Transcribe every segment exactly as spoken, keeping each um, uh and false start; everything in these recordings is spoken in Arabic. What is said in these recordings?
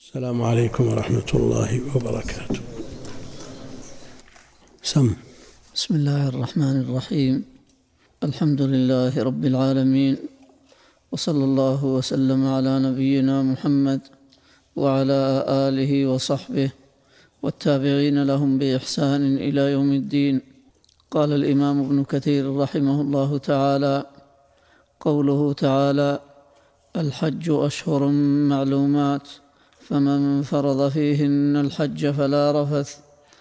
السلام عليكم ورحمة الله وبركاته. سم. بسم الله الرحمن الرحيم. الحمد لله رب العالمين، وصلى الله وسلم على نبينا محمد وعلى آله وصحبه والتابعين لهم بإحسان إلى يوم الدين. قال الإمام ابن كثير رحمه الله تعالى: قوله تعالى: الحج أشهر معلومات، فمن فرض فيهن الحج فلا رفث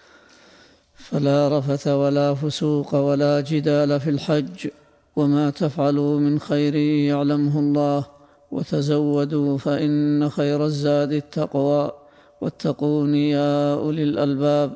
فلا رفث ولا فسوق ولا جدال في الحج، وما تفعلوا من خير يعلمه الله، وتزودوا فإن خير الزاد التقوى، واتقون يا أولي الألباب.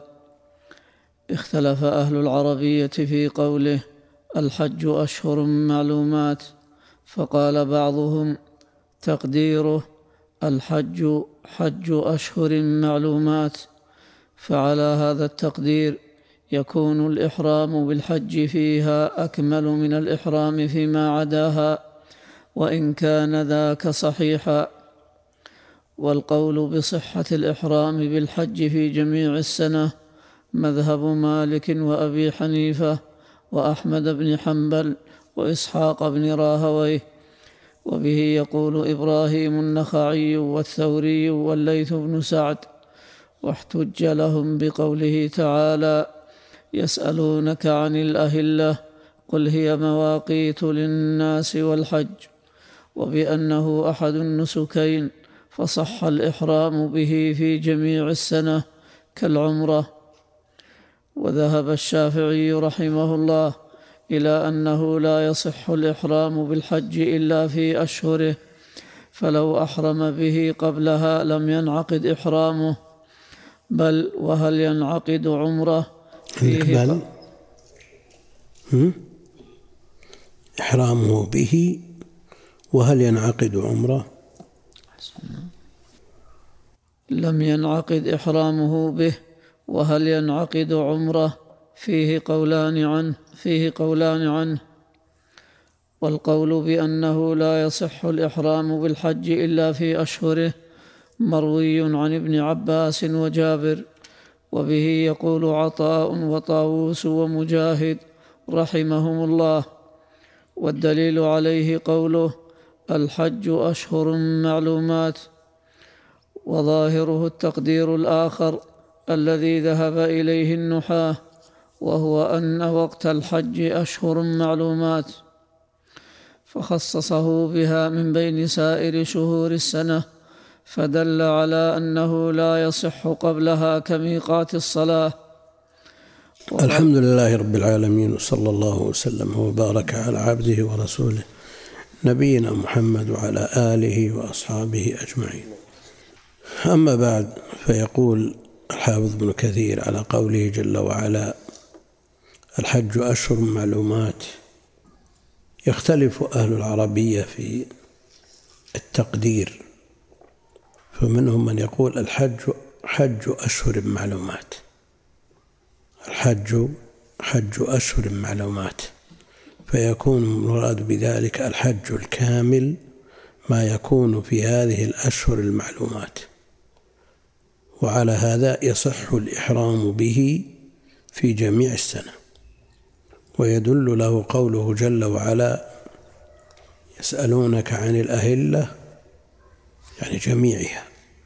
اختلف أهل العربية في قوله الحج أشهر معلومات، فقال بعضهم تقديره الحج حج أشهر معلومات، فعلى هذا التقدير يكون الإحرام بالحج فيها أكمل من الإحرام فيما عداها، وإن كان ذاك صحيحا. والقول بصحة الإحرام بالحج في جميع السنة مذهب مالك وأبي حنيفة وأحمد بن حنبل وإسحاق بن راهويه، وبه يقول إبراهيم النخعي والثوري والليث بن سعد. واحتج لهم بقوله تعالى: يسألونك عن الأهلة قل هي مواقيت للناس والحج، وبأنه أحد النسكين، فصح الإحرام به في جميع السنة كالعمرة. وذهب الشافعي رحمه الله إلى أنه لا يصح الإحرام بالحج إلا في أشهره، فلو أحرم به قبلها لم ينعقد إحرامه، بل وهل ينعقد عمره فيه بل إحرامه به وهل ينعقد عمره لم ينعقد إحرامه به وهل ينعقد عمره فيه قولان عنه فيه قولان عنه والقول بأنه لا يصح الإحرام بالحج إلا في أشهره مروي عن ابن عباس وجابر، وبه يقول عطاء وطاووس ومجاهد رحمهم الله. والدليل عليه قوله الحج أشهر معلومات، وظاهره التقدير الآخر الذي ذهب إليه النحاة، وهو أن وقت الحج أشهر معلومات، فخصصه بها من بين سائر شهور السنة، فدل على أنه لا يصح قبلها كميقات الصلاة. الحمد لله رب العالمين، وصلى الله وسلم وبارك على عبده ورسوله نبينا محمد وعلى آله وأصحابه أجمعين. أما بعد، فيقول الحافظ ابن كثير على قوله جل وعلا الحج أشهر معلومات: يختلف أهل العربية في التقدير، فمنهم من يقول الحج حج أشهر معلومات، الحج حج أشهر معلومات، فيكون المراد بذلك الحج الكامل ما يكون في هذه الأشهر المعلومات، وعلى هذا يصح الإحرام به في جميع السنة. ويدل له قوله جل وعلا يسألونك عن الأهلة، يعني جميعها،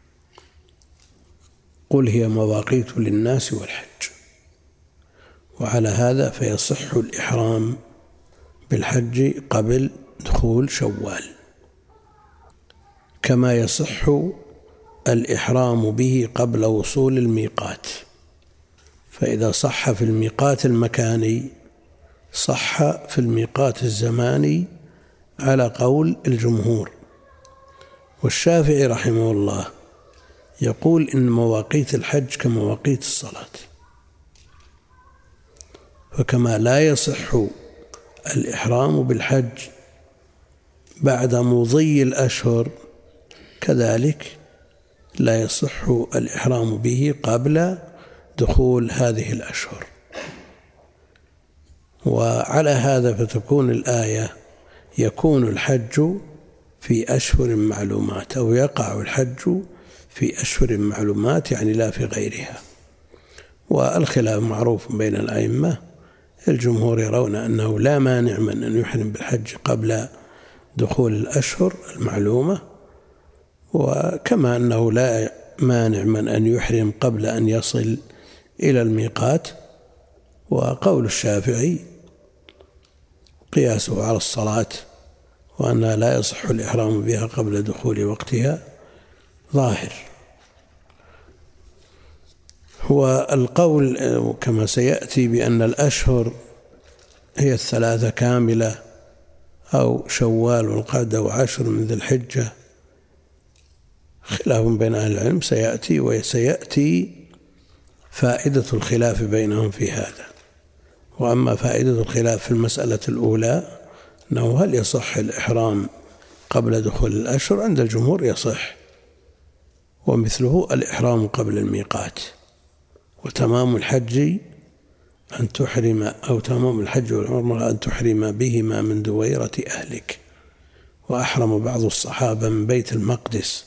قل هي مواقيت للناس والحج، وعلى هذا فيصح الإحرام بالحج قبل دخول شوال، كما يصح الإحرام به قبل وصول الميقات، فإذا صح في الميقات المكاني صح في الميقات الزماني على قول الجمهور. والشافعي رحمه الله يقول إن مواقيت الحج كمواقيت الصلاة، فكما لا يصح الإحرام بالحج بعد مضي الأشهر، كذلك لا يصح الإحرام به قبل دخول هذه الأشهر. وعلى هذا فتكون الآية يكون الحج في أشهر معلومات، أو يقع الحج في أشهر معلومات، يعني لا في غيرها. والخلاف معروف بين الأئمة، الجمهور يرون أنه لا مانع من أن يحرم بالحج قبل دخول الأشهر المعلومة، وكما أنه لا مانع من أن يحرم قبل أن يصل إلى الميقات. وقول الشافعي قياسه على الصلاة وأنها لا يصح الإحرام بها قبل دخول وقتها ظاهر. هو القول كما سيأتي بأن الأشهر هي الثلاثة كاملة أو شوال والقعدة وعشر من ذي الحجة خلاف بين أهل العلم سيأتي، وسيأتي فائدة الخلاف بينهم في هذا. وأما فائدة الخلاف في المسألة الأولى أنه هل يصح الإحرام قبل دخول الأشهر، عند الجمهور يصح، ومثله الإحرام قبل الميقات. وتمام الحج أن تحرم، أو تمام الحج والعمرة أن تحرم بهما من دويرة أهلك. وأحرم بعض الصحابة من بيت المقدس،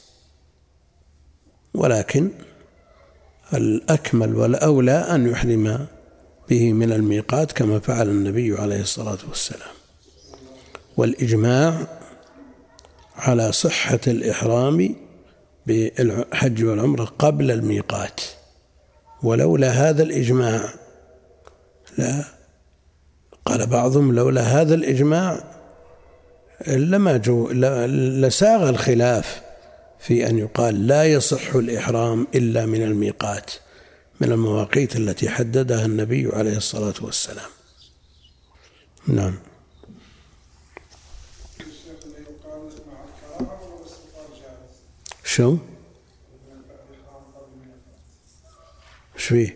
ولكن الأكمل والأولى أن يحرم به من الميقات كما فعل النبي عليه الصلاة والسلام. والإجماع على صحة الإحرام بالحج والعمرة قبل الميقات، ولولا هذا الإجماع لا قال بعضهم لولا هذا الإجماع لما جو لساغ الخلاف في أن يقال لا يصح الإحرام إلا من الميقات، من المواقيت التي حددها النبي عليه الصلاة والسلام. نعم. شو؟ شويه؟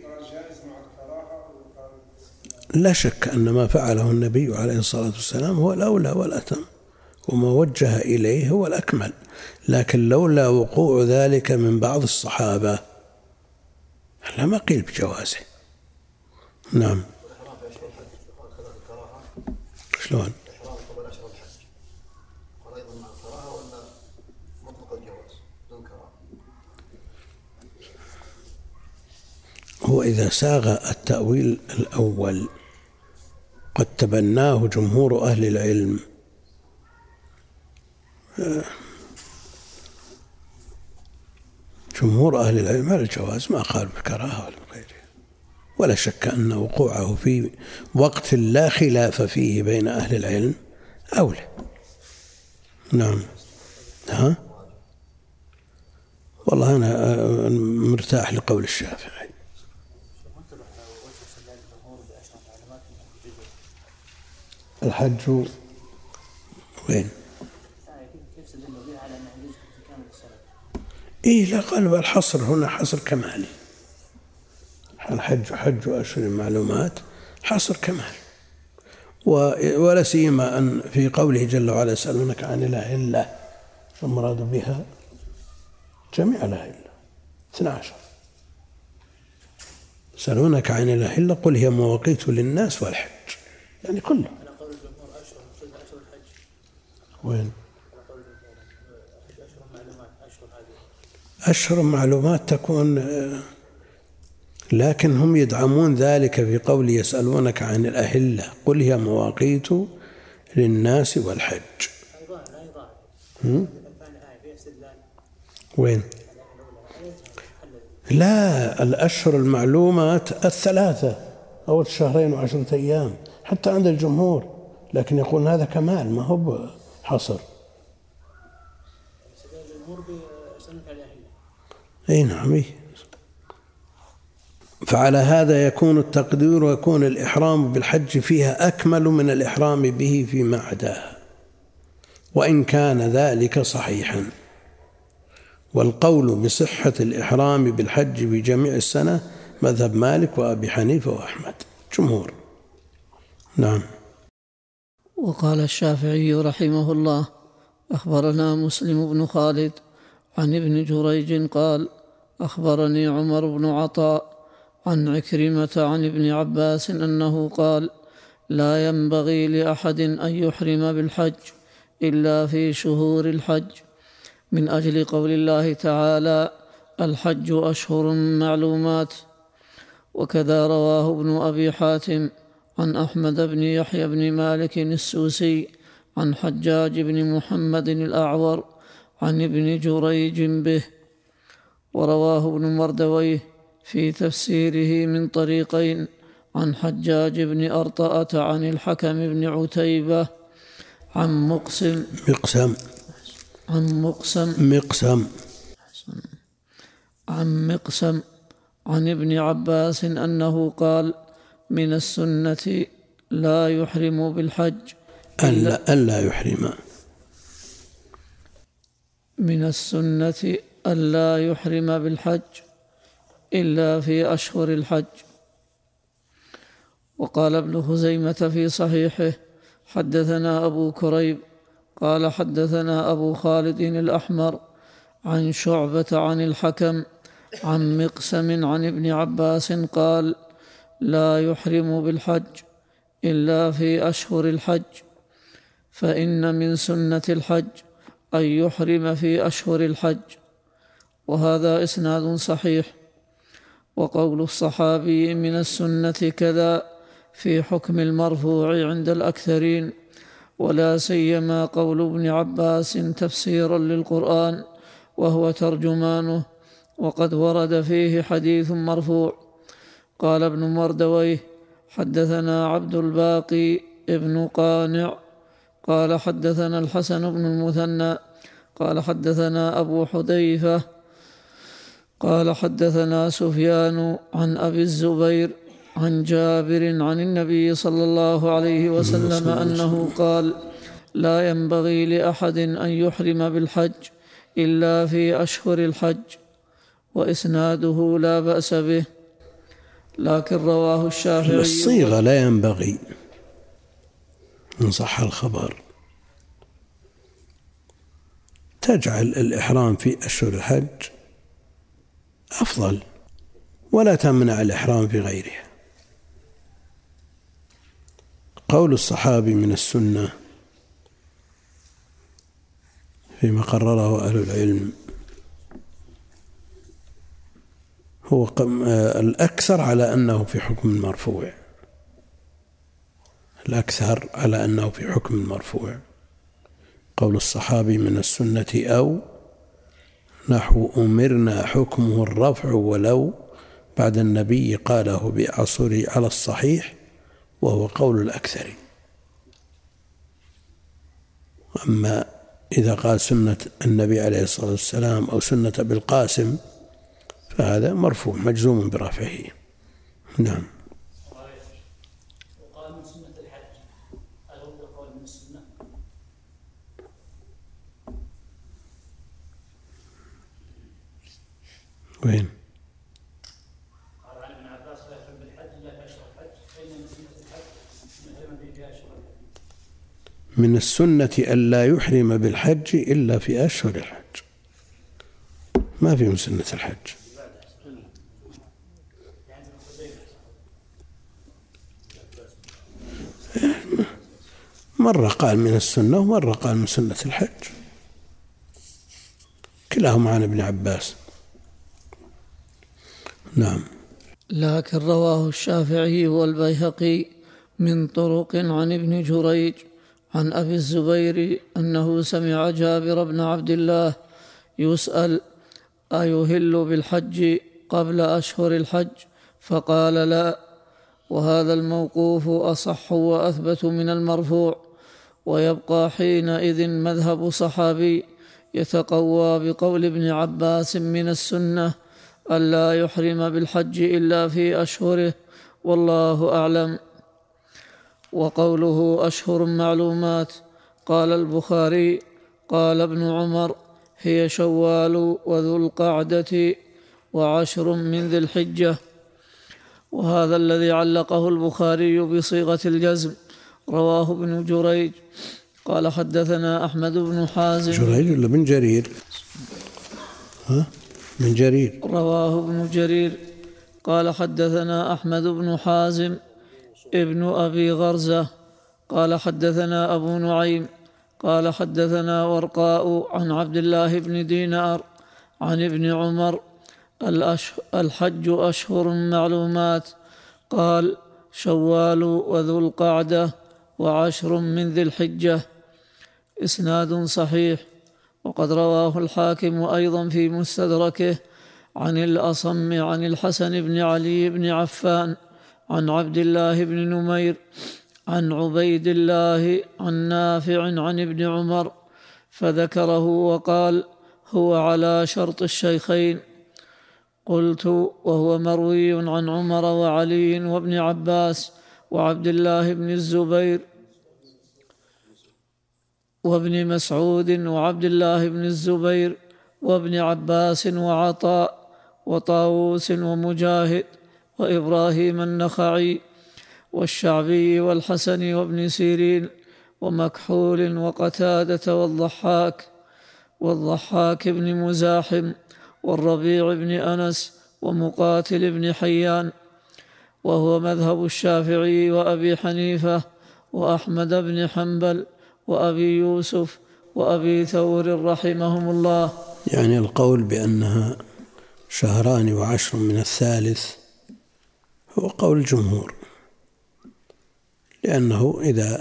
لا شك أن ما فعله النبي عليه الصلاة والسلام هو الأولى والأتم، وما وجه إليه هو الأكمل، لكن لولا وقوع ذلك من بعض الصحابة لما قيل بجوازه. نعم. شلون؟ هو إذا ساغ التأويل الأول قد تبناه جمهور أهل العلم، جمهور أهل العلم على الجواز، ما قالوا بالكراهة ولا بغيره. ولا شك أن وقوعه في وقت لا خلاف فيه بين أهل العلم أولى. نعم. ها؟ والله أنا مرتاح لقول الشافعي. الحج وين؟ إيه لا، قالوا الحصر هنا حصر كمالي، الحج حج أشهر معلومات حصر كمال. ولا سيما أن في قوله جل وعلا يسألونك عن الأهلة، المراد بها جميع الأهلة اثنا عشر. يسألونك عن الأهلة قل هي مواقيت للناس والحج، يعني كله. وين؟ أشهر معلومات تكون، لكن هم يدعمون ذلك في قول يسألونك عن الأهلة قل هي مواقيت للناس والحج. وين؟ لا، الأشهر المعلومات الثلاثة أو الشهرين وعشرة أيام حتى عند الجمهور، لكن يقول هذا كمال ما هو حصر. أي نعم. فعلى هذا يكون التقدير ويكون الإحرام بالحج فيها أكمل من الإحرام به فيما عداها، وإن كان ذلك صحيحا. والقول بصحة الإحرام بالحج بجميع السنة مذهب مالك وأبي حنيفة وأحمد جمهور. نعم. وقال الشافعي رحمه الله: أخبرنا مسلم بن خالد عن ابن جريج قال: أخبرني عمر بن عطاء عن عكرمة عن ابن عباس أنه قال: لا ينبغي لأحد أن يحرم بالحج إلا في شهور الحج، من أجل قول الله تعالى: الحج أشهر معلومات. وكذا رواه ابن أبي حاتم عن أحمد بن يحيى بن مالك السوسي عن حجاج بن محمد الأعور عن ابن جريج به. ورواه ابن مردويه في تفسيره من طريقين عن حجاج بن أرطأة عن الحكم بن عتيبة عن مقسم مقسم عن مقسم مقسم عن مقسم عن ابن عباس أنه قال: من السنة لا يحرم بالحج ألا, ألا يحرم من السنة ألا يحرم بالحج إلا في أشهر الحج. وقال ابن خزيمة في صحيحه: حدثنا أبو كريب قال حدثنا أبو خالد الأحمر عن شعبة عن الحكم عن مقسم عن ابن عباس قال: لا يحرم بالحج إلا في أشهر الحج، فإن من سنة الحج أن يحرم في أشهر الحج. وهذا إسناد صحيح. وقول الصحابي من السنة كذا في حكم المرفوع عند الأكثرين، ولا سيما قول ابن عباس تفسيرا للقرآن وهو ترجمانه، وقد ورد فيه حديث مرفوع. قال ابن مردويه: حدثنا عبد الباقي ابن قانع قال حدثنا الحسن بن المثنى قال حدثنا أبو حذيفة قال حدثنا سفيان عن أبي الزبير عن جابر عن النبي صلى الله عليه وسلم أنه قال: لا ينبغي لأحد أن يحرم بالحج إلا في أشهر الحج. وإسناده لا بأس به، لكن رواه الشافعي. الصيغة لا ينبغي إن صح الخبر، تجعل الإحرام في أشهر الحج أفضل، ولا تمنع الإحرام في غيرها. قول الصحابي من السنة فيما قرره أهل العلم هو الأكثر على أنه في حكم المرفوع، الأكثر على أنه في حكم المرفوع. قول الصحابي من السنة أو نحو أمرنا حكمه الرفع ولو بعد النبي قاله بعصره على الصحيح، وهو قول الأكثر. أما إذا قال سنة النبي عليه الصلاة والسلام أو سنة بالقاسم فهذا مرفوع مجزوم برفعه. نعم. وقال من سنة الحج، هل هو قول من السنة؟ وين؟ قال عن ابن عباس: لا يحرم بالحج إلا في أشهر الحج، فإن من سنة الحج أن يحرم به في أشهر الحج. من السنة ألا يحرم بالحج إلا في أشهر الحج، ما في من سنة الحج. مرة قال من السنة ومرة قال من سنة الحج، كلاهما عن ابن عباس. نعم. لكن رواه الشافعي والبيهقي من طرق عن ابن جريج عن أبي الزبير أنه سمع جابر بن عبد الله يسأل: أيهل بالحج قبل أشهر الحج؟ فقال: لا. وهذا الموقوف أصح وأثبت من المرفوع. ويبقى حينئذ مذهب صحابي يتقوى بقول ابن عباس من السنة ألا يحرم بالحج إلا في أشهره، والله أعلم. وقوله أشهر معلومات، قال البخاري: قال ابن عمر: هي شوال وذو القعدة وعشر من ذي الحجة. وهذا الذي علقه البخاري بصيغة الجزم رواه ابن جريج قال حدثنا أحمد بن حازم. جريج ولا بن جرير؟ ها؟ بن جرير. رواه ابن جرير قال حدثنا أحمد بن حازم ابن أبي غرزة قال حدثنا أبو نعيم قال حدثنا ورقاء عن عبد الله بن دينار عن ابن عمر الحج أشهر معلومات. قال: شوال وذو القعدة وعشر من ذي الحجة. إسناد صحيح. وقد رواه الحاكم أيضا في مستدركه عن الأصم عن الحسن بن علي بن عفان عن عبد الله بن نمير عن عبيد الله عن نافع عن ابن عمر فذكره وقال: هو على شرط الشيخين. قلت: وهو مروي عن عمر وعلي وابن عباس وعبد الله بن الزبير وابن مسعود وعبد الله بن الزبير وابن عباس وعطاء وطاووس ومجاهد وإبراهيم النخعي والشعبي والحسن وابن سيرين ومكحول وقتادة والضحاك والضحاك بن مزاحم والربيع بن أنس ومقاتل بن حيان، وهو مذهب الشافعي وأبي حنيفة وأحمد بن حنبل وأبي يوسف وأبي ثور رحمهم الله. يعني القول بأنها شهران وعشر من الثالث هو قول الجمهور، لأنه إذا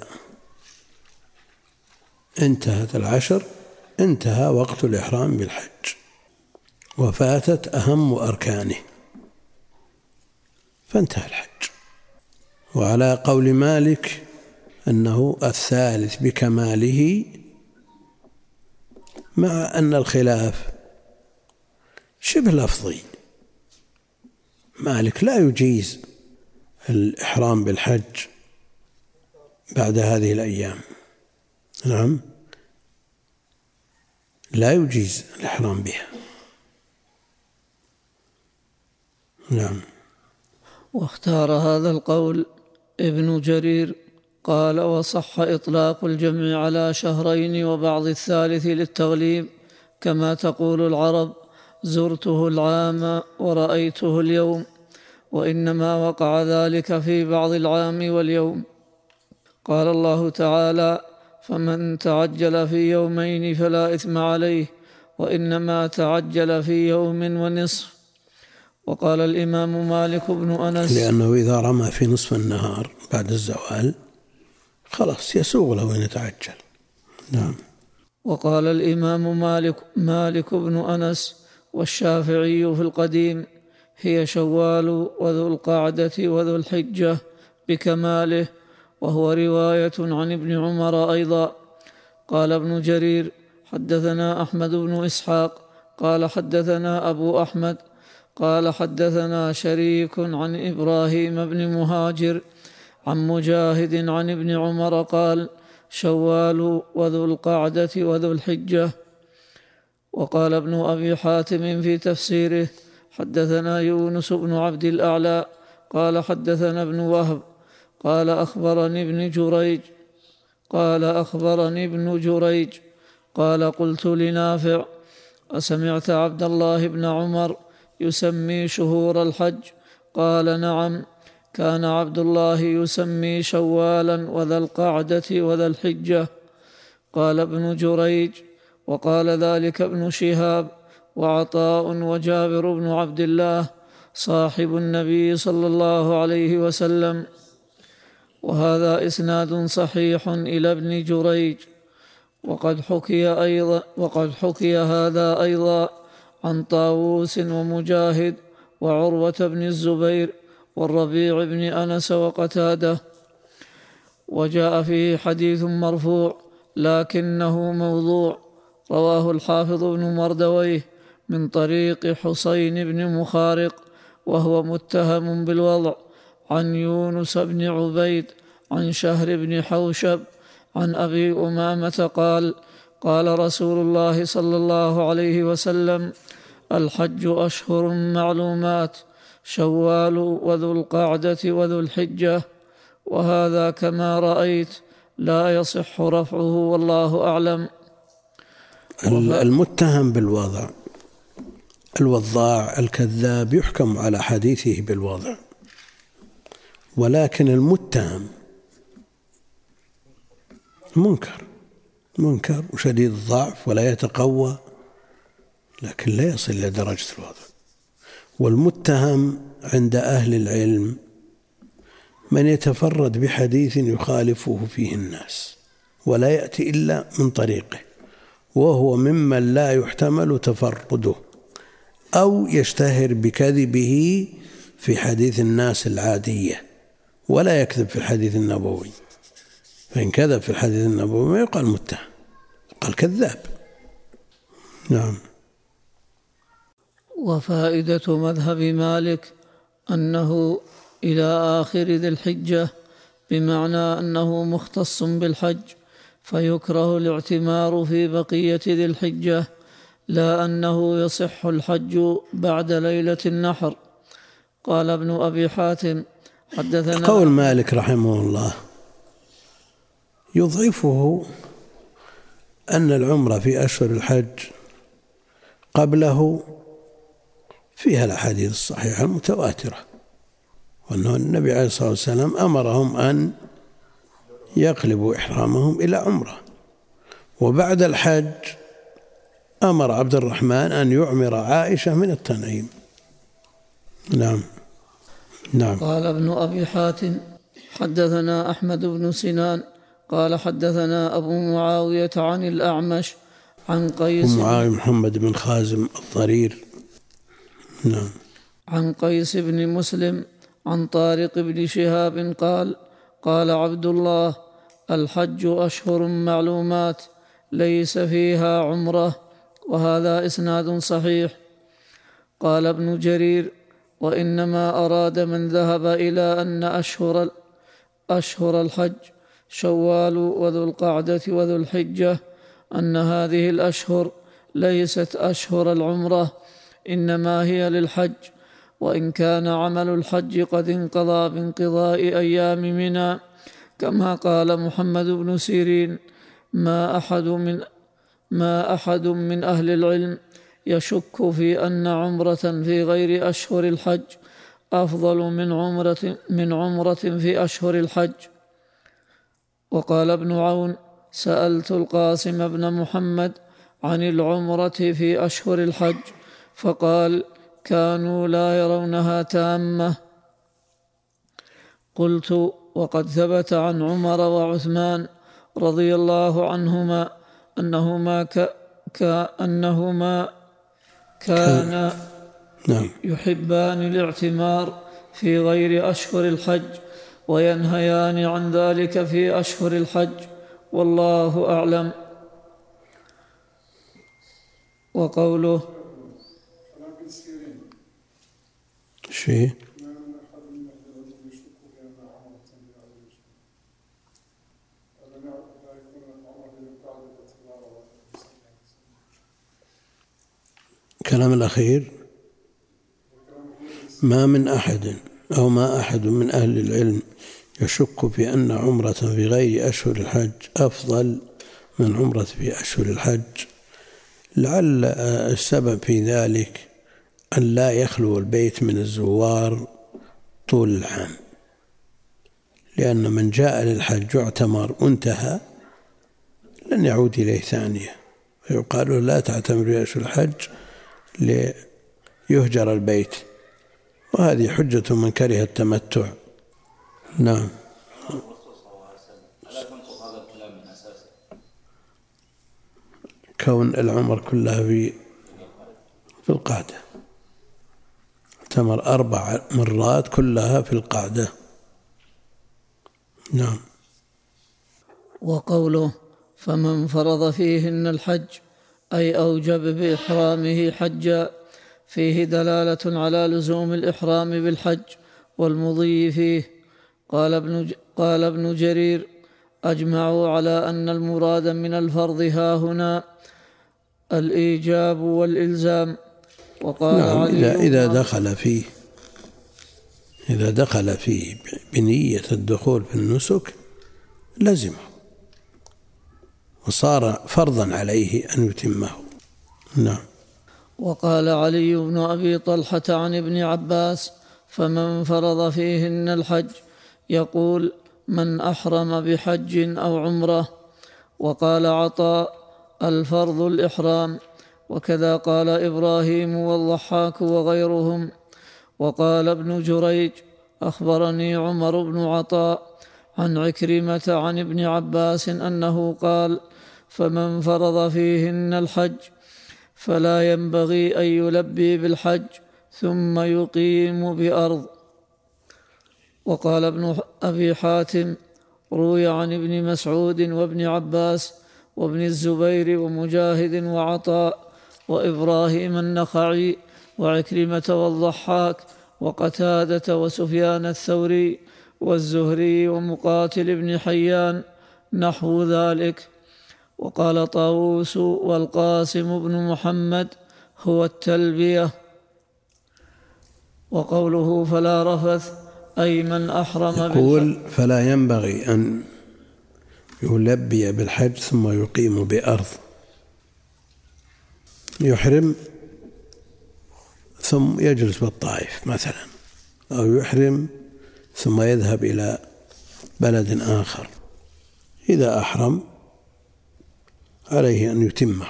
انتهت العشر انتهى وقت الإحرام بالحج وفاتت أهم أركانه فانتهى الحج. وعلى قول مالك أنه الثالث بكماله، مع أن الخلاف شبه لفظي. مالك لا يجيز الإحرام بالحج بعد هذه الأيام، نعم، لا يجيز الإحرام بها، نعم. واختار هذا القول ابن جرير، قال: وصح إطلاق الجمع على شهرين وبعض الثالث للتغليب، كما تقول العرب: زرته العام ورأيته اليوم، وإنما وقع ذلك في بعض العام واليوم. قال الله تعالى: فمن تعجل في يومين فلا إثم عليه، وإنما تعجل في يوم ونصف. وقال الإمام مالك بن أنس: لأنه إذا رمى في نصف النهار بعد الزوال خلاص يسوغ له أن يتعجل، نعم. وقال الإمام مالك, مالك بن أنس والشافعي في القديم: هي شوال وذو القعدة وذو الحجة بكماله، وهو رواية عن ابن عمر أيضا. قال ابن جرير: حدثنا أحمد بن إسحاق قال حدثنا أبو أحمد قال حدثنا شريك عن إبراهيم بن مهاجر عن مجاهد عن ابن عمر قال: شوال وذو القعدة وذو الحجة. وقال ابن أبي حاتم في تفسيره: حدثنا يونس بن عبد الأعلى قال حدثنا ابن وهب قال أخبرني ابن جريج قال أخبرني ابن جريج قال: قلت لنافع: أسمعت عبد الله بن عمر يسمي شهور الحج؟ قال: نعم، كان عبد الله يسمي شوالا وذا القعدة وذا الحجة. قال ابن جريج: وقال ذلك ابن شهاب وعطاء وجابر بن عبد الله صاحب النبي صلى الله عليه وسلم. وهذا إسناد صحيح إلى ابن جريج. وقد حكي أيضا وقد حكي هذا أيضا عن طاووس ومجاهد وعروة بن الزبير والربيع بن أنس وقتادة. وجاء فيه حديث مرفوع لكنه موضوع، رواه الحافظ بن مردويه من طريق حسين بن مخارق وهو متهم بالوضع، عن يونس بن عبيد عن شهر بن حوشب عن أبي أمامة قال: قال رسول الله صلى الله عليه وسلم: الحج أشهر معلومات، شوال وذو القعدة وذو الحجة. وهذا كما رأيت لا يصح رفعه، والله أعلم. المتهم بالوضع الوضاع الكذاب يحكم على حديثه بالوضع، ولكن المتهم منكر منكر وشديد الضعف ولا يتقوى، لكن لا يصل إلى درجة الوضع. والمتهم عند أهل العلم من يتفرد بحديث يخالفه فيه الناس ولا يأتي إلا من طريقه، وهو ممن لا يحتمل تفرده، أو يشتهر بكذبه في حديث الناس العادية ولا يكذب في الحديث النبوي، فإن كذب في الحديث النبوي ما يقال متهم، قال كذاب. نعم. وفائدة مذهب مالك أنه إلى آخر ذي الحجة، بمعنى أنه مختص بالحج، فيكره الاعتمار في بقية ذي الحجة، لا أنه يصح الحج بعد ليلة النحر. قال ابن أبي حاتم حدثنا. قول مالك رحمه الله يضعفه أن العمرة في أشهر الحج قبله فيها الأحاديث الصحيحة المتواترة، وأنه النبي عليه الصلاة والسلام أمرهم أن يقلبوا إحرامهم إلى عمرة، وبعد الحج أمر عبد الرحمن أن يعمر عائشة من التنعيم. نعم. نعم. قال ابن أبي حاتم حدثنا أحمد بن سنان قال حدثنا أبو معاوية عن الأعمش عن قيس أبو معاوية محمد بن خازم الضرير. نعم. عن قيس بن مسلم عن طارق بن شهاب قال قال عبد الله الحج أشهر معلومات ليس فيها عمرة، وهذا إسناد صحيح. قال ابن جرير وإنما أراد من ذهب إلى أن أشهر أشهر الحج شوال وذو القعدة وذو الحجة أن هذه الأشهر ليست أشهر العمرة، إنما هي للحج، وإن كان عمل الحج قد انقضى بانقضاء أيام منى، كما قال محمد بن سيرين ما أحد من ما أحد من أهل العلم يشك في أن عمرة في غير أشهر الحج أفضل من عمرة من عمرة في أشهر الحج. وقال ابن عون سألت القاسم بن محمد عن العمرة في أشهر الحج فقال كانوا لا يرونها تامة. قلت وقد ثبت عن عمر وعثمان رضي الله عنهما أنهما ك... كأنهما كان نعم. يحبان الاعتمار في غير أشهر الحج وينهيان عن ذلك في أشهر الحج، والله أعلم. وقوله شيء الكلام الأخير ما من أحد أو ما أحد من أهل العلم يشك في أن عمرة في غير أشهر الحج أفضل من عمرة في أشهر الحج، لعل السبب في ذلك أن لا يخلو البيت من الزوار طول العام، لأن من جاء للحج واعتمر وانتهى لن يعود إليه ثانية، فيقال له لا تعتمر في أشهر الحج ليهجر البيت، وهذه حجة من كره التمتع. نعم. كون العمر كلها في في القعدة، اعتمر أربع مرات كلها في القعدة. نعم. وقوله فمن فرض فيهن الحج أي أوجب بإحرامه حجا فيه دلالة على لزوم الإحرام بالحج والمضي فيه. قال ابن, قال ابن جرير أجمعوا على أن المراد من الفرض هاهنا الإيجاب والإلزام. وقال نعم. علي إذا, إذا دخل فيه إذا دخل فيه بنية الدخول في النسك لزمه وصار فرضا عليه أن يتمه. نعم. وقال علي بن أبي طلحة عن ابن عباس فمن فرض فيهن الحج يقول من أحرم بحج أو عمرة. وقال عطاء الفرض الإحرام، وكذا قال إبراهيم والضحاك وغيرهم وقال ابن جريج أخبرني عمر بن عطاء عن عكرمة عن ابن عباس أنه قال: فمن فرض فيهن الحج فلا ينبغي أن يلبي بالحج ثم يقيم بأرض. وقال ابن أبي حاتم: روي عن ابن مسعود وابن عباس وابن الزبير ومجاهد وعطاء وإبراهيم النخعي وعكرمة والضحاك وقتادة وسفيان الثوري والزهري ومقاتل بن حيان نحو ذلك. وقال طاووس والقاسم بن محمد: هو التلبية. وقوله فلا رفث أي من أحرم يقول فلا ينبغي أن يلبي بالحج ثم يقيم بأرض، يحرم ثم يجلس بالطائف مثلا، أو يحرم ثم يذهب إلى بلد آخر. إذا أحرم عليه أن يتمه،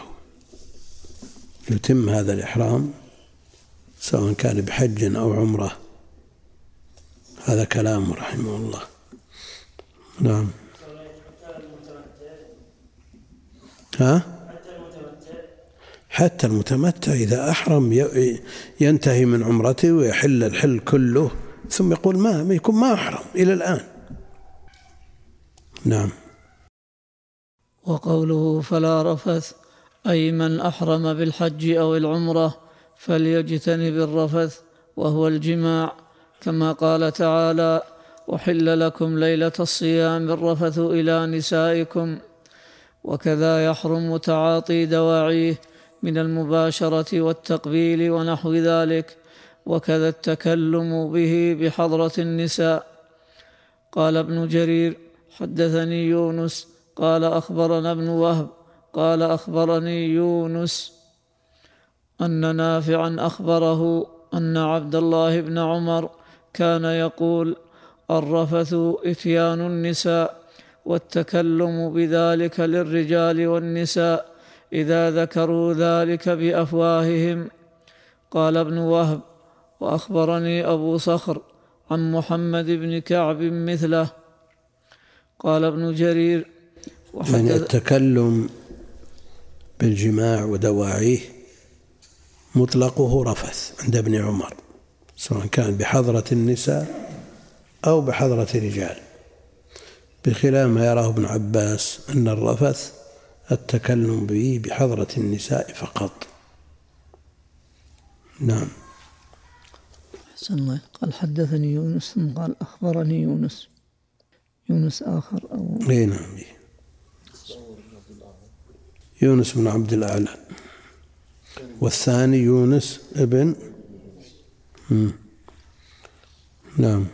يتم هذا الإحرام سواء كان بحج أو عمرة. هذا كلام رحمه الله. نعم. ها؟ حتى المتمتع إذا أحرم ينتهي من عمرته ويحل الحل كله ثم يقول ما ما يكون ما أحرم إلى الآن. نعم. وقوله فلا رفث أي من أحرم بالحج أو العمرة فليجتنب الرفث وهو الجماع، كما قال تعالى: أحل لكم ليلة الصيام الرفث إلى نسائكم. وكذا يحرم تعاطي دواعيه من المباشرة والتقبيل ونحو ذلك، وكذا التكلم به بحضرة النساء. قال ابن جرير: حدثني يونس قال أخبرنا ابن وهب قال أخبرني يونس أن نافعا أخبره أن عبد الله بن عمر كان يقول: الرفث إتيان النساء، والتكلم بذلك للرجال والنساء إذا ذكروا ذلك بأفواههم. قال ابن وهب: وأخبرني أبو صخر عن محمد بن كعب مثله. قال ابن جرير: يعني التكلم بالجماع ودواعيه مطلقه رفث عند ابن عمر، سواء كان بحضرة النساء أو بحضرة الرجال، بخلاف ما يراه ابن عباس أن الرفث التكلم به بحضرة النساء فقط. نعم. أحسن الله. قال حدثني يونس ثم قال أخبرني يونس، يونس آخر أو أي نعم، يونس بن عبد الأعلى، والثاني يونس ابن مم. نعم.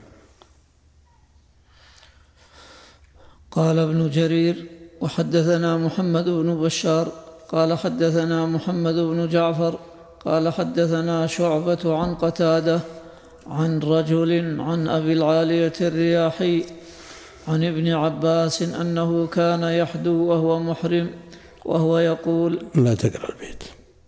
قال ابن جرير: وحدثنا محمد بن بشار قال حدثنا محمد بن جعفر قال حدثنا شعبة عن قتادة عن رجل عن أبي العالية الرياحي عن ابن عباس أنه كان يحدو وهو محرم وهو يقول: لا تقرأ البيت.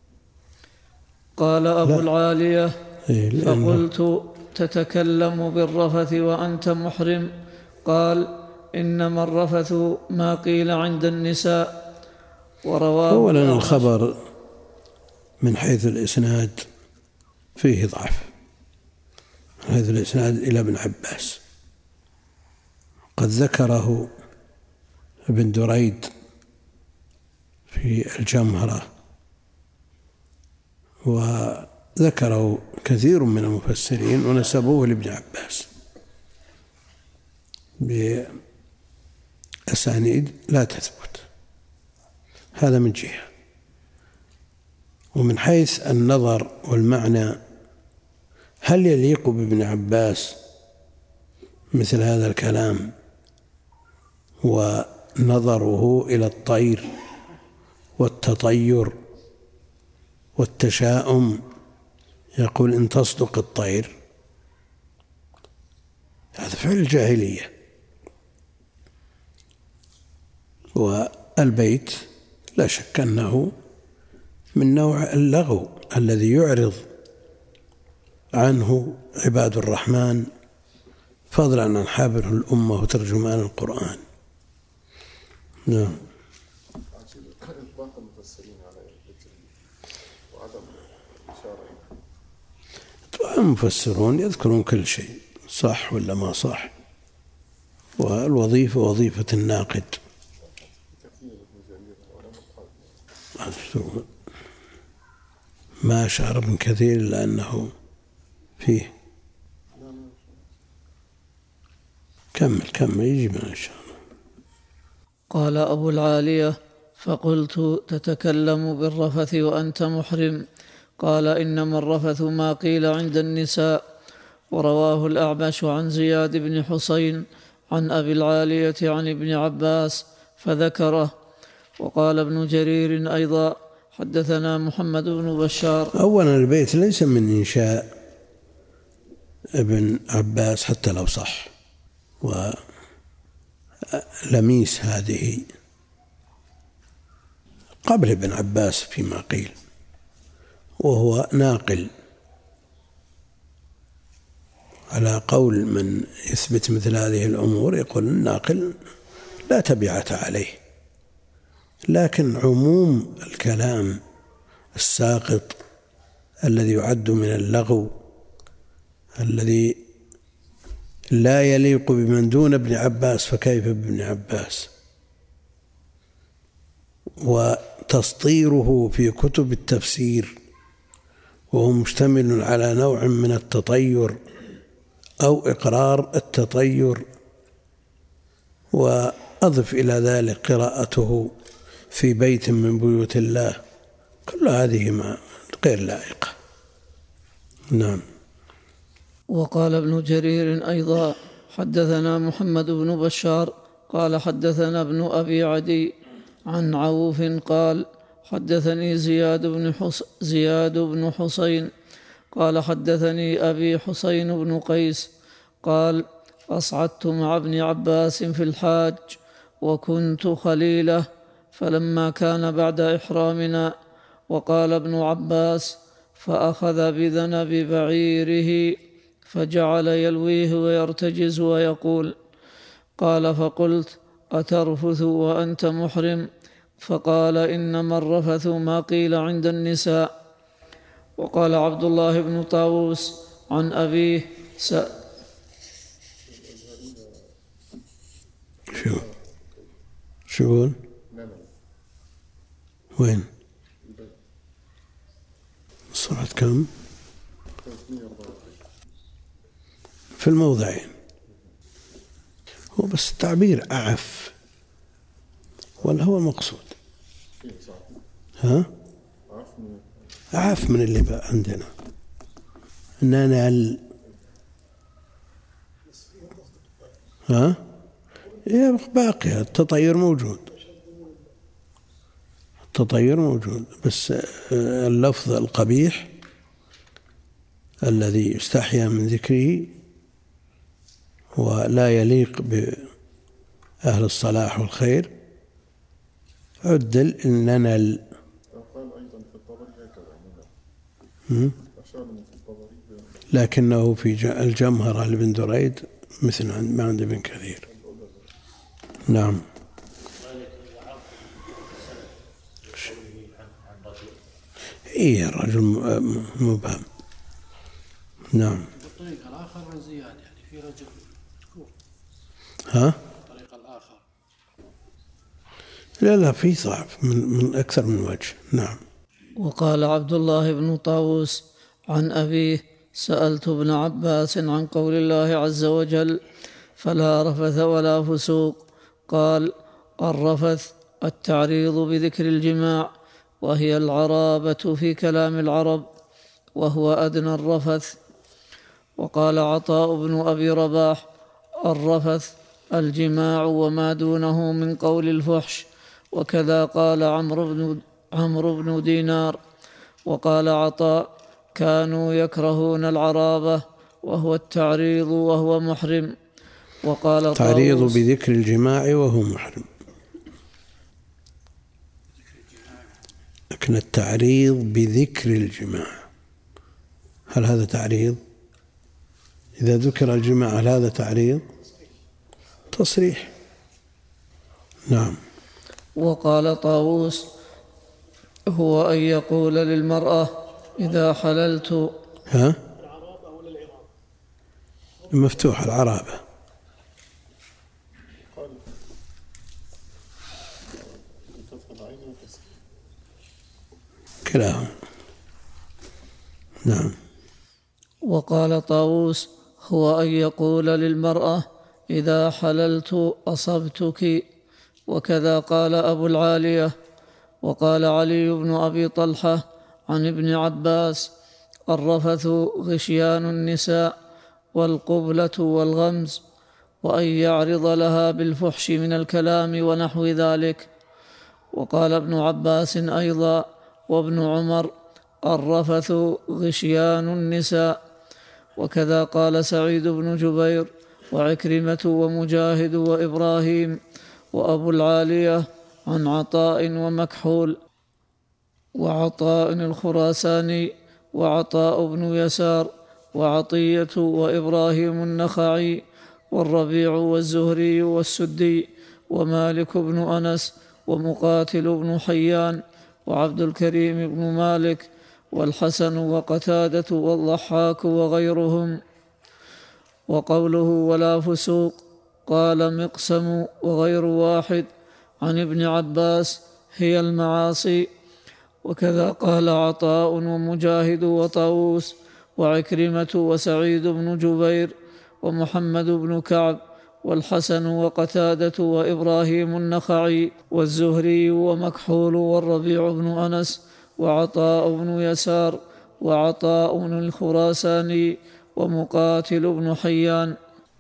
قال أبو لا. العالية: إيه فقلت: تتكلم بالرفث وأنت محرم؟ قال: إنما الرفث ما قيل عند النساء. ورواه أولا الخبر من حيث الإسناد فيه ضعف، من حيث الإسناد إلى ابن عباس. قد ذكره ابن دريد في الجمهرة، وذكره كثير من المفسرين ونسبوه لابن عباس بأسانيد لا تثبت. هذا من جهة. ومن حيث النظر والمعنى، هل يليق بابن عباس مثل هذا الكلام ونظره إلى الطير والتطير والتشاؤم، يقول إن تصدق الطير؟ هذا فعل الجاهلية. والبيت لا شك أنه من نوع اللغو الذي يعرض عنه عباد الرحمن، فضلا عن حابر الأمة وترجمان القرآن. نعم. المفسرون يذكرون كل شيء صح ولا ما صح، والوظيفة وظيفة الناقد. ما أشعر ابن كثير إلا أنه فيه. كمل كمل يجيبنا إن شاء الله. قال أبو العالية: فقلت: تتكلم بالرفث وأنت محرم؟ قال: إنما الرفث ما قيل عند النساء. ورواه الأعمش عن زياد بن حسين عن أبي العالية عن ابن عباس فذكره. وقال ابن جرير أيضا: حدثنا محمد بن بشار. أولا البيت ليس من إنشاء ابن عباس حتى لو صح، ولميس هذه قبل ابن عباس فيما قيل، وهو ناقل على قول من يثبت مثل هذه الأمور، يقول الناقل لا تبعة عليه. لكن عموم الكلام الساقط الذي يعد من اللغو الذي لا يليق بمن دون ابن عباس فكيف بابن عباس، وتسطيره في كتب التفسير وهو مشتمل على نوع من التطير أو إقرار التطير، وأضف إلى ذلك قراءته في بيت من بيوت الله، كل هذه ما غير لائقة. نعم. وقال ابن جرير أيضا: حدثنا محمد بن بشار قال حدثنا ابن أبي عدي عن عوف قال حدثني زياد بن, حس زياد بن حسين قال حدثني أبي حسين بن قيس قال: أصعدت مع ابن عباس في الحاج وكنت خليله، فلما كان بعد إحرامنا وقال ابن عباس: فأخذ بذنب بعيره فجعل يلويه ويرتجز ويقول. قال: فقلت: أترفث وأنت محرم؟ فقال: إنما الرفث ما قيل عند النساء. وقال عبد الله بن طاووس عن أبيه: س... شو شو وين صفحة كم؟ في الموضعين. هو بس التعبير أعف ولا هو المقصود؟ ها؟ أعف من اللي بقى عندنا إننا ال... ها؟ إيه باقي التطير موجود، التطير موجود، بس اللفظ القبيح الذي يستحيا من ذكره ولا يليق بأهل الصلاح والخير عدل إننا ال... لكنه في الجمهرة لابن دريد مثل ما عند ابن كثير. نعم. إيه الرجل مبهم. نعم. الطريق الآخر عن زياد يعني في رجل. ها؟ الطريق الآخر. لا لا في ضعف من من أكثر من وجه. نعم. وقال عبد الله بن طاووس عن أبيه: سألت ابن عباس عن قول الله عز وجل: فلا رفث ولا فسوق. قال: الرفث التعريض بذكر الجماع، وهي العرابة في كلام العرب، وهو أدنى الرفث. وقال عطاء بن أبي رباح: الرفث الجماع وما دونه من قول الفحش. وكذا قال عمرو بن عمرو بن دينار. وقال عطاء: كانوا يكرهون العرابة وهو التعريض وهو محرم. وقال التعريض بذكر الجماع وهو محرم، لكن التعريض بذكر الجماع هل هذا تعريض؟ إذا ذكر الجماع هل هذا تعريض؟ تصريح. نعم. وقال طاووس: هو أن يقول للمرأة إذا حللت. ها؟ مفتوح العرابة. كلاهما. نعم. وقال طاووس: هو أن يقول للمرأة إذا حللت أصبتك. وكذا قال أبو العالية. وقال علي بن أبي طلحة عن ابن عباس: الرفث غشيان النساء والقبلة والغمز، وأن يعرض لها بالفحش من الكلام ونحو ذلك. وقال ابن عباس أيضا وابن عمر: الرفث غشيان النساء. وكذا قال سعيد بن جبير وعكرمة ومجاهد وإبراهيم وأبو العالية عن عطاء ومكحول وعطاء الخراساني وعطاء بن يسار وعطية وإبراهيم النخعي والربيع والزهري والسدي ومالك بن أنس ومقاتل بن حيان وعبد الكريم بن مالك والحسن وقتادة والضحاك وغيرهم. وقوله ولا فسوق قال مقسم وغير واحد عن ابن عباس هي المعاصي. وكذا قال عطاء ومجاهد وطاووس وعكرمة وسعيد بن جبير ومحمد بن كعب والحسن وقتادة وإبراهيم النخعي والزهري ومكحول والربيع بن أنس وعطاء بن يسار وعطاء الخراساني ومقاتل بن حيان.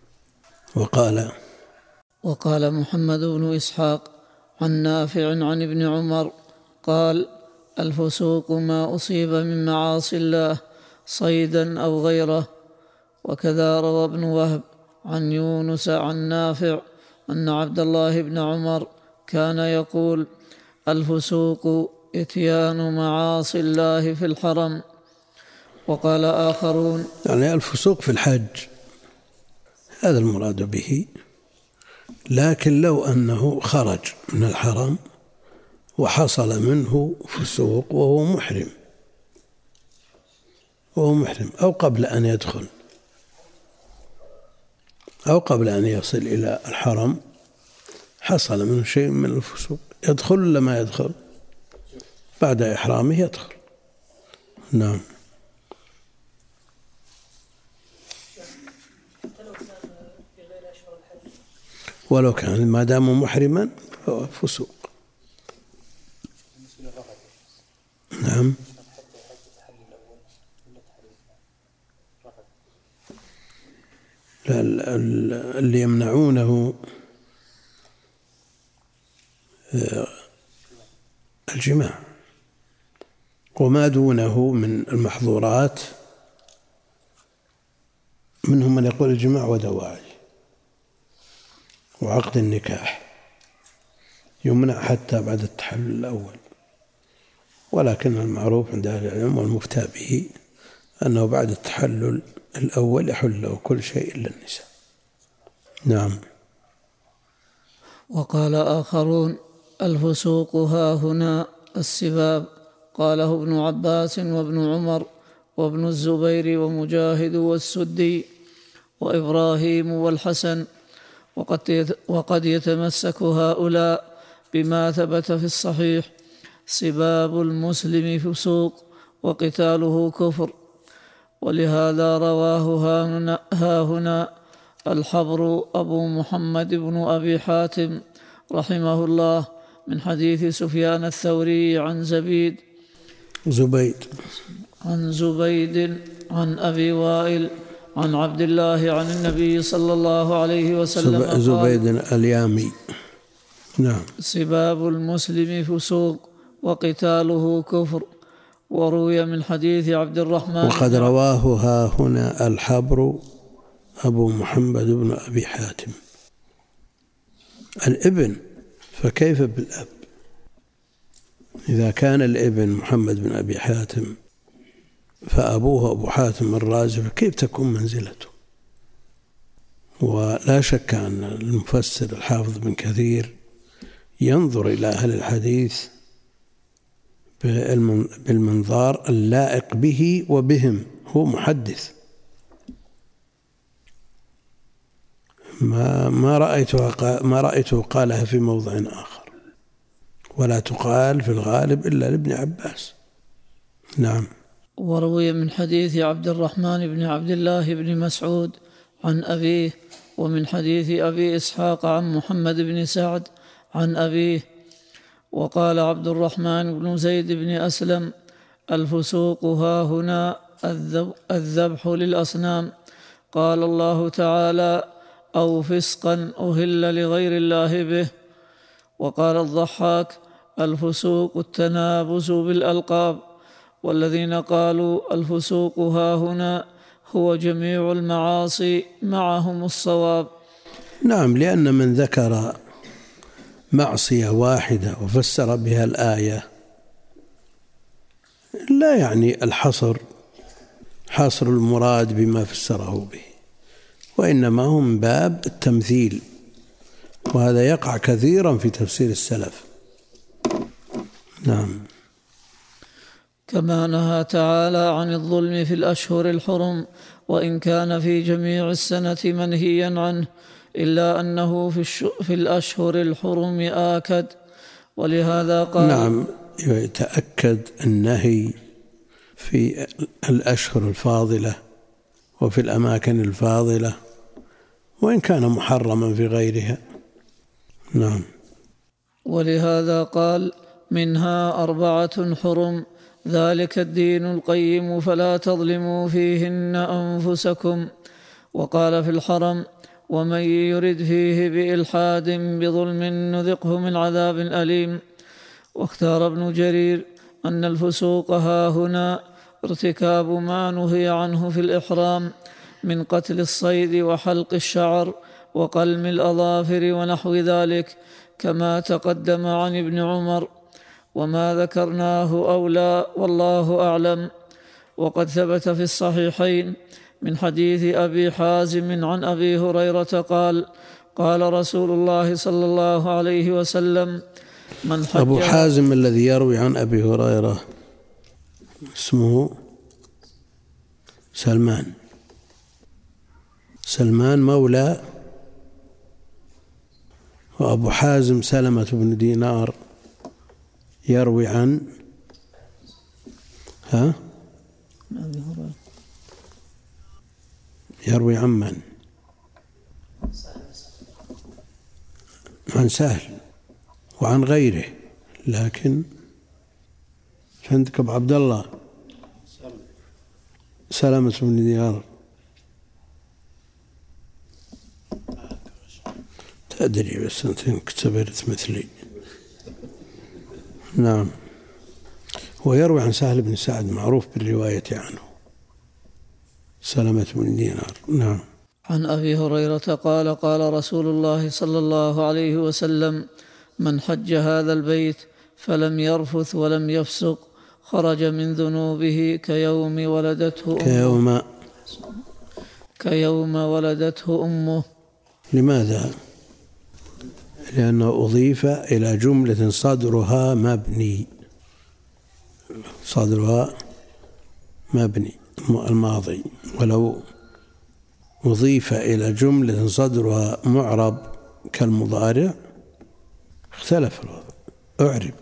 وقال وقال محمد بن إسحاق عن نافع عن ابن عمر قال: الفسوق ما أصيب من معاصي الله صيدا أو غيره. وكذا روى ابن وهب عن يونس عن نافع أن عبد الله بن عمر كان يقول: الفسوق إتيان معاصي الله في الحرم. وقال آخرون: يعني الفسوق في الحج، هذا المراد به. لكن لو أنه خرج من الحرم وحصل منه فسوق وهو محرم وهو محرم أو قبل أن يدخل أو قبل أن يصل إلى الحرم حصل منه شيء من الفسوق، يدخل ولا ما يدخل؟ بعد إحرامه يدخل. نعم. ولو كان ما دام محرما فهو فسوق. نعم. اللي يمنعونه الجماع، وما دونه من المحظورات منهم من يقول الجماع ودواعي وعقد النكاح يمنع حتى بعد التحلل الأول، ولكن المعروف عند أهل العلم والمفتى به أنه بعد التحلل الأول يحل له كل شيء إلا النساء. نعم. وقال آخرون: الفسوق ها هنا السباب. قاله ابن عباس وابن عمر وابن الزبير ومجاهد والسدي وإبراهيم والحسن. وقد يتمسك هؤلاء بما ثبت في الصحيح: سباب المسلم فسوق وقتاله كفر. ولهذا رواه ها هنا الحبر أبو محمد بن أبي حاتم رحمه الله من حديث سفيان الثوري عن زبيد زبيد عن زبيد عن أبي وائل عن عبد الله عن النبي صلى الله عليه وسلم زبيد اليامي. نعم. سباب المسلم فسوق وقتاله كفر. وروي من حديث عبد الرحمن وقد رواه ها هنا الحبر أبو محمد بن أبي حاتم. الابن فكيف بالأب؟ إذا كان الابن محمد بن أبي حاتم فأبوه أبو حاتم الرازي كيف تكون منزلته؟ ولا شك أن المفسر الحافظ بن كثير ينظر إلى أهل الحديث بالمنظار اللائق به وبهم، هو محدث. ما ما رأيته ما رأيته قالها في موضع آخر، ولا تقال في الغالب إلا لابن عباس. نعم. وروي من حديث عبد الرحمن بن عبد الله بن مسعود عن أبيه، ومن حديث أبي إسحاق عن محمد بن سعد عن أبيه. وقال عبد الرحمن بن زيد بن أسلم: الفسوق ها هنا الذبح للأصنام. قال الله تعالى: أو فسقا أهل لغير الله به. وقال الضحاك: الفسوق التنابز بالألقاب. والذين قالوا الفسوق ها هنا هو جميع المعاصي معهم الصواب. نعم، لأن من ذكر معصية واحدة وفسر بها الآية لا يعني الحصر حصر المراد بما فسره به، وإنما هم باب التمثيل، وهذا يقع كثيرا في تفسير السلف. نعم. كما نهى تعالى عن الظلم في الأشهر الحرم، وإن كان في جميع السنة منهيا عنه، إلا أنه في, الش... في الأشهر الحرم آكد. ولهذا قال: نعم، يتأكد النهي في الأشهر الفاضلة وفي الأماكن الفاضلة، وإن كان محرما في غيرها. نعم. ولهذا قال: منها أربعة حرم، ذلك الدين القيم فلا تظلموا فيهن أنفسكم. وقال في الحرم: ومن يرد فيه بإلحاد بظلم نذقه من عذاب أليم. واختار ابن جرير أن الفسوق ها هنا ارتكاب ما نهي عنه في الإحرام من قتل الصيد وحلق الشعر وقلم الأظافر ونحو ذلك، كما تقدم عن ابن عمر. وما ذكرناه أولى والله أعلم. وقد ثبت في الصحيحين من حديث أبي حازم عن أبي هريرة قال: قال رسول الله صلى الله عليه وسلم: من حج. أبو حازم الذي يروي عن أبي هريرة اسمه سلمان سلمان مولى، وأبو حازم سلمة بن دينار يروي عن ها يروي عن من؟ عن سهل وعن غيره، لكن عندك أبو عبد الله سلمة بن دينار. تدري بس أنت كتبرت مثلي. نعم. ويروي عن سهل بن سعد معروف بالرواية عنه، سلمة بن دينار. نعم. عن أبي هريرة قال: قال رسول الله صلى الله عليه وسلم: من حج هذا البيت فلم يرفث ولم يفسق خرج من ذنوبه كيوم ولدته كيوم كيوم ولدته أمه. لماذا؟ لأنه أضيف إلى جملة صدرها مبني، صدرها مبني الماضي، ولو أضيف إلى جملة صدرها معرب كالمضارع اختلف الوضع، أعرب.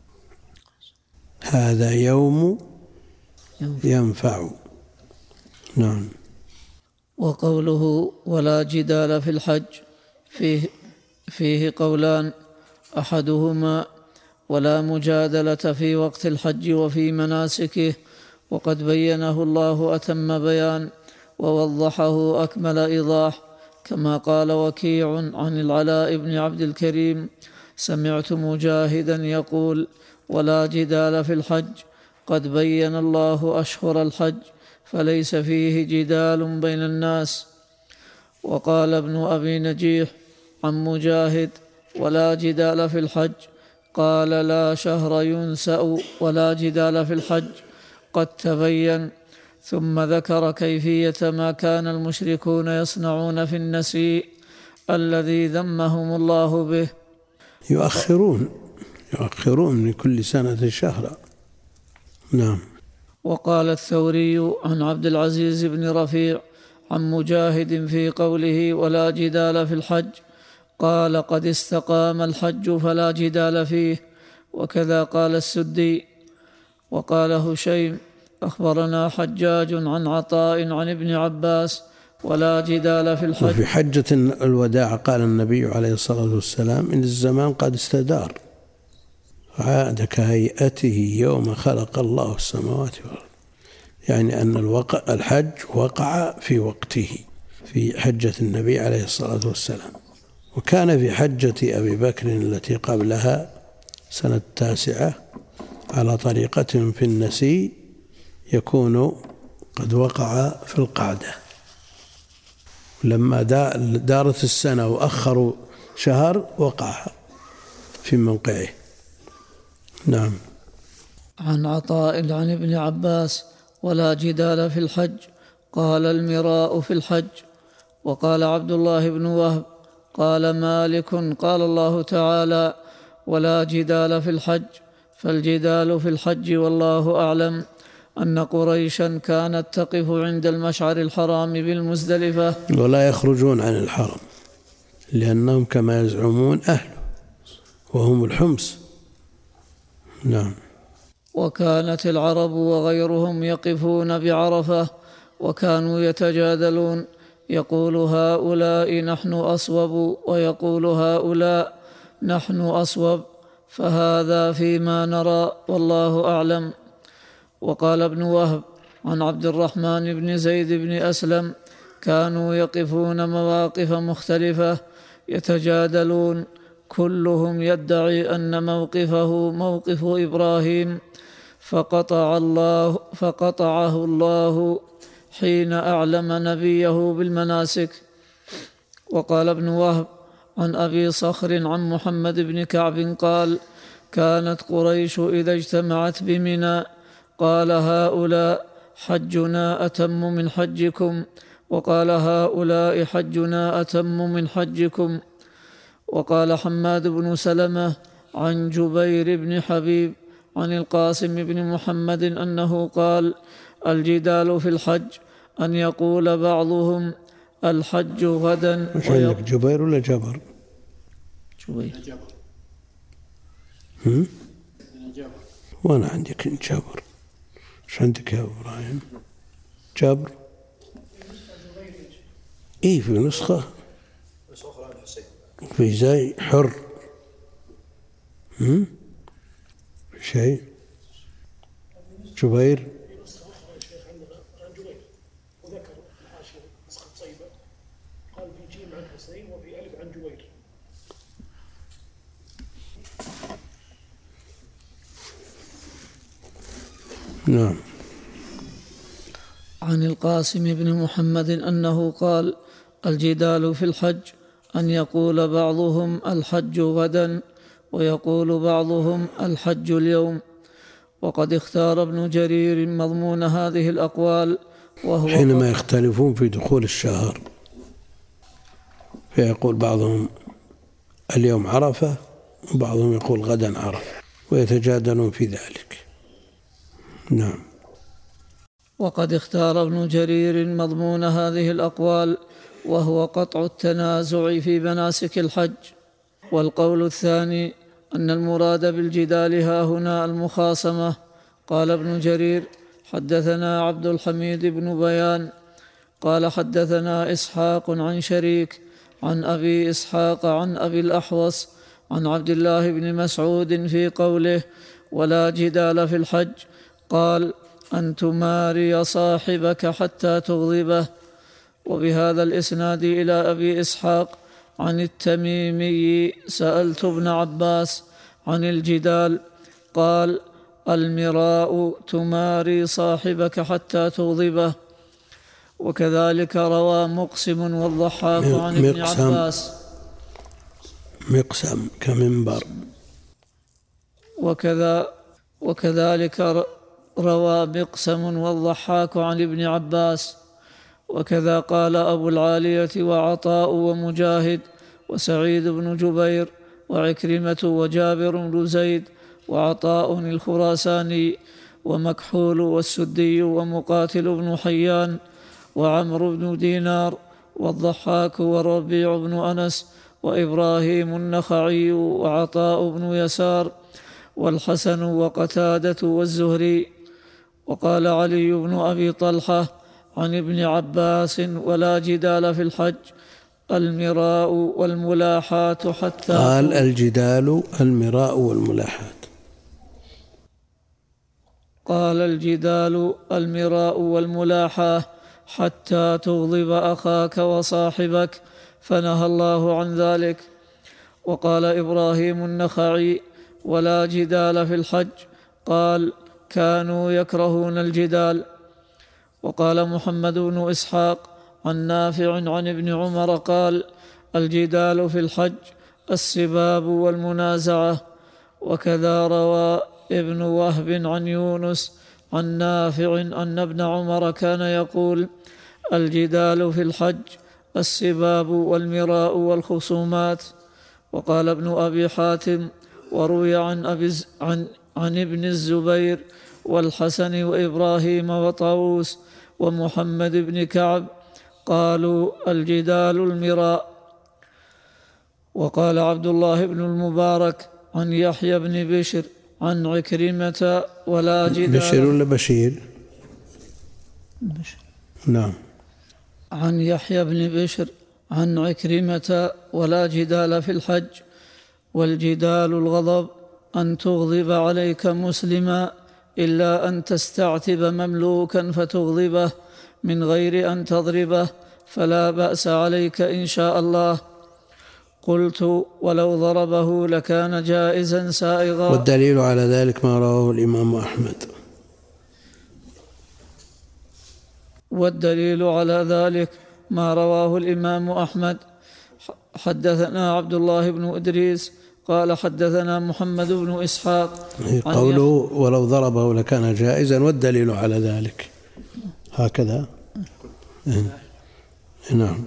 هذا يوم ينفع. نعم. وقوله: ولا جدال في الحج فيه, فيه قولان، أحدهما: ولا مجادلة في وقت الحج وفي مناسكه، وقد بينه الله أتم بيان ووضحه أكمل إيضاح، كما قال وكيع عن العلاء بن عبد الكريم: سمعت مجاهدا يقول: ولا جدال في الحج، قد بين الله أشهر الحج فليس فيه جدال بين الناس. وقال ابن أبي نجيح عن مجاهد: ولا جدال في الحج، قال: لا شهر ينسأ ولا جدال في الحج، قد تبين ثم ذكر كيفية ما كان المشركون يصنعون في النسيء الذي ذمهم الله به. يؤخرون يؤخرون من كل سنة شهرا. نعم. وقال الثوري عن عبد العزيز بن رفيع عن مجاهد في قوله ولا جدال في الحج قال قد استقام الحج فلا جدال فيه، وكذا قال السدي. وقال هشيم أخبرنا حجاج عن عطاء عن ابن عباس ولا جدال في الحج. وفي حجة الوداع قال النبي عليه الصلاة والسلام إن الزمان قد استدار عاد كهيئته يوم خلق الله السماوات والأرض، يعني أن الوقع الحج وقع في وقته في حجة النبي عليه الصلاة والسلام. وكان في حجة أبي بكر التي قبلها سنة التاسعة على طريقة في النسي يكون قد وقع في القعدة، لما دارت السنة وأخروا شهر وقع في موقعه. نعم. عن عطاء عن ابن عباس ولا جدال في الحج قال المراء في الحج. وقال عبد الله بن وهب قال مالك قال الله تعالى ولا جدال في الحج، فالجدال في الحج والله أعلم أن قريشا كانت تقف عند المشعر الحرام بالمزدلفة ولا يخرجون عن الحرم لأنهم كما يزعمون أهله وهم الحمص. نعم. وكانت العرب وغيرهم يقفون بعرفة وكانوا يتجادلون، يقول هؤلاء نحن أصوب ويقول هؤلاء نحن أصوب، فهذا فيما نرى والله أعلم. وقال ابن وهب عن عبد الرحمن بن زيد بن أسلم كانوا يقفون مواقف مختلفة يتجادلون كلهم يدعي أن موقفه موقف إبراهيم فقطع الله فقطعه الله حين أعلم نبيه بالمناسك. وقال ابن وهب عن أبي صخر عن محمد بن كعب قال كانت قريش إذا اجتمعت بمنى قال هؤلاء حجنا أتم من حجكم، وقال هؤلاء حجنا أتم من حجكم. وقال حماد بن سلمة عن جبير بن حبيب عن القاسم بن محمد أنه قال الجدال في الحج أن يقول بعضهم الحج غدا. مش عندك جبير ولا جبر؟ جبير. هم؟ وانا عندك جبر. مش عندك يا ابراهيم جبر؟ ايه في نسخة في زي حر. هم؟ في شيء جبير نعم. عن القاسم بن محمد أنه قال الجدال في الحج أن يقول بعضهم الحج غدا ويقول بعضهم الحج اليوم. وقد اختار ابن جرير مضمون هذه الأقوال وهو حينما يختلفون في دخول الشهر فيقول بعضهم اليوم عرفة وبعضهم يقول غدا عرفة ويتجادلون في ذلك. نعم. وقد اختار ابن جرير مضمون هذه الأقوال وهو قطع التنازع في مناسك الحج. والقول الثاني أن المراد بالجدال ها هنا المخاصمة. قال ابن جرير حدثنا عبد الحميد بن بيان قال حدثنا إسحاق عن شريك عن أبي إسحاق عن أبي الأحوص عن عبد الله بن مسعود في قوله ولا جدال في الحج قال أن تماري صاحبك حتى تغضبه. وبهذا الإسناد إلى أبي إسحاق عن التميمي سألت ابن عباس عن الجدال قال المراء تماري صاحبك حتى تغضبه. وكذلك روى مقسم والضحاك عن ابن عباس مقسم كمنبر. وكذا وكذلك روى مقسم والضحاك عن ابن عباس، وكذا قال أبو العالية وعطاء ومجاهد وسعيد بن جبير وعكرمة وجابر بن زيد وعطاء الخراساني ومكحول والسدي ومقاتل بن حيان وعمرو بن دينار والضحاك والربيع بن أنس وإبراهيم النخعي وعطاء بن يسار والحسن وقتادة والزهري. وقال علي بن أبي طلحة عن ابن عباس: ولا جدال في الحج، المراء والملاحات حتى قال الجدال المراء والملاحات. قال الجدال المراء والملاحة حتى تغضب أخاك وصاحبك، فنهى الله عن ذلك. وقال إبراهيم النخعي: ولا جدال في الحج، قال كانوا يكرهون الجدال. وقال محمد بن إسحاق عن نافع عن ابن عمر قال: الجدال في الحج السباب والمنازعة. وكذا روى ابن وهب عن يونس عن نافع أن ابن عمر كان يقول: الجدال في الحج السباب والمراء والخصومات. وقال ابن أبي حاتم: وروي عن, أبي عن, عن ابن الزبير والحسن وإبراهيم وطاووس ومحمد بن كعب قالوا: الجدال المراء. وقال عبد الله بن المبارك عن يحيى بن بشر عن عكرمة: ولا جدال. بشر ولا بشير؟ بشر. نعم. عن يحيى بن بشر عن عكرمة: ولا جدال في الحج، والجدال الغضب، أن تغضب عليك مسلما إلا أن تستعتب مملوكا فتغضبه من غير أن تضربه، فلا بأس عليك إن شاء الله. قلت: ولو ضربه لكان جائزا سائغا. والدليل على ذلك ما رواه الإمام أحمد. والدليل على ذلك ما رواه الإمام أحمد. حدثنا عبد الله بن إدريس قال حدثنا محمد بن إسحاق. قوله ولو ضربه لكان جائزا، والدليل على ذلك هكذا. نعم.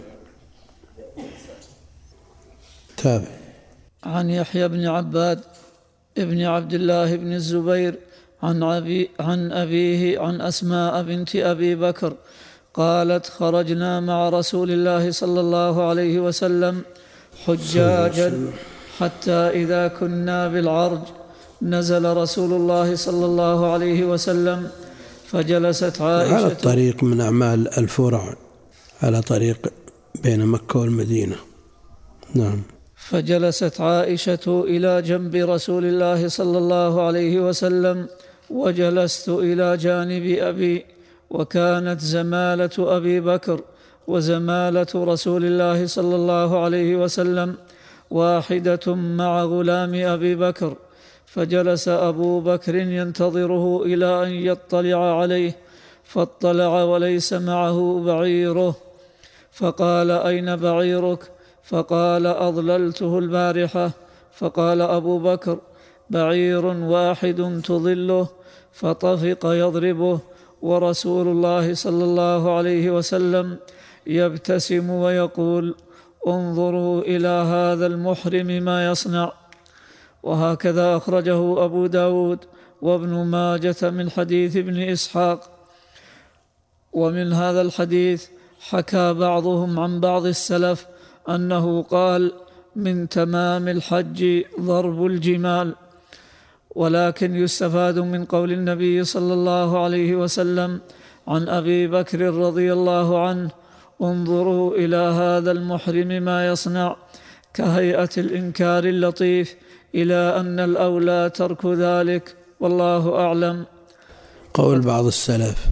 تابع. عن يحيى بن عباد ابن عبد الله بن الزبير عن, أبي عن أبيه عن أسماء بنت أبي بكر قالت: خرجنا مع رسول الله صلى الله عليه وسلم حجاجا حتى إذا كنا بالعرج نزل رسول الله صلى الله عليه وسلم فجلست عائشة على الطريق من أعمال الفرع، على طريق بين مكة والمدينة. نعم. فجلست عائشة إلى جنب رسول الله صلى الله عليه وسلم وجلست إلى جانب أبي، وكانت زمالة أبي بكر وزمالة رسول الله صلى الله عليه وسلم واحدة مع غلام أبي بكر، فجلس أبو بكر ينتظره إلى أن يطلع عليه، فاطلع وليس معه بعيره، فقال: أين بعيرك؟ فقال: أضللته البارحة. فقال أبو بكر: بعير واحد تضله، فطفق يضربه، ورسول الله صلى الله عليه وسلم يبتسم ويقول: انظروا إلى هذا المحرم ما يصنع. وهكذا أخرجه أبو داود وابن ماجة من حديث ابن إسحاق. ومن هذا الحديث حكى بعضهم عن بعض السلف أنه قال: من تمام الحج ضرب الجمال. ولكن يستفاد من قول النبي صلى الله عليه وسلم عن أبي بكر رضي الله عنه: انظروا إلى هذا المحرم ما يصنع، كهيئة الإنكار اللطيف، إلى أن الأولى ترك ذلك، والله أعلم. قول بعض السلف: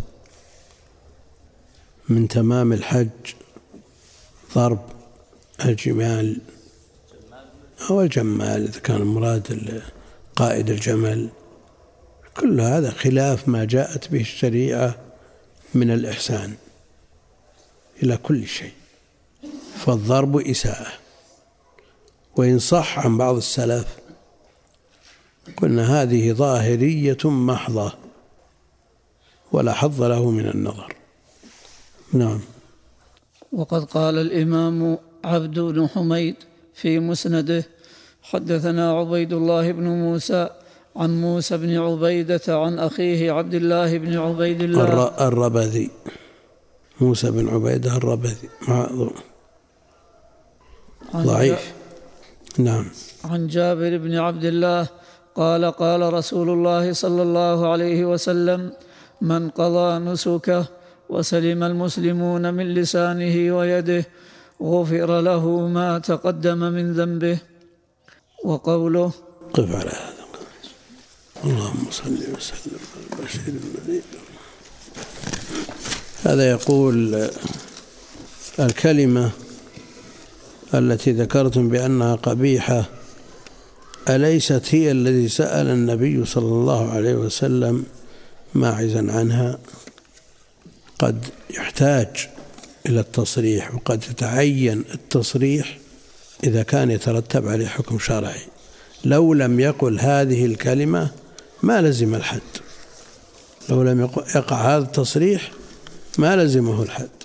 من تمام الحج ضرب الجمال أو الجمال إذا كان مراد قائد الجمل، كل هذا خلاف ما جاءت به الشريعة من الإحسان إلى كل شيء، فالضرب إساءة. وإن صح عن بعض السلف قلنا هذه ظاهرية محضة ولا حظ له من النظر. نعم. وقد قال الإمام عبد بن حميد في مسنده: حدثنا عبيد الله بن موسى عن موسى بن عبيدة عن أخيه عبد الله بن عبيد الله الربذي، موسى بن عبيدة الربذي ضعيف. نعم. عن جابر بن عبد الله قال: قال رسول الله صلى الله عليه وسلم: من قضى نسكه وسلم المسلمون من لسانه ويده غفر له ما تقدم من ذنبه. وقوله: قف على هذا. اللهم صل وسلم على البشير النذير. هذا يقول: الكلمة التي ذكرتم بأنها قبيحة أليست هي الذي سأل النبي صلى الله عليه وسلم ماعزا عنها؟ قد يحتاج إلى التصريح، وقد يتعين التصريح إذا كان يترتب عليه حكم شرعي. لو لم يقل هذه الكلمة ما لزم الحد، لو لم يقع هذا التصريح ما لزمه الحد.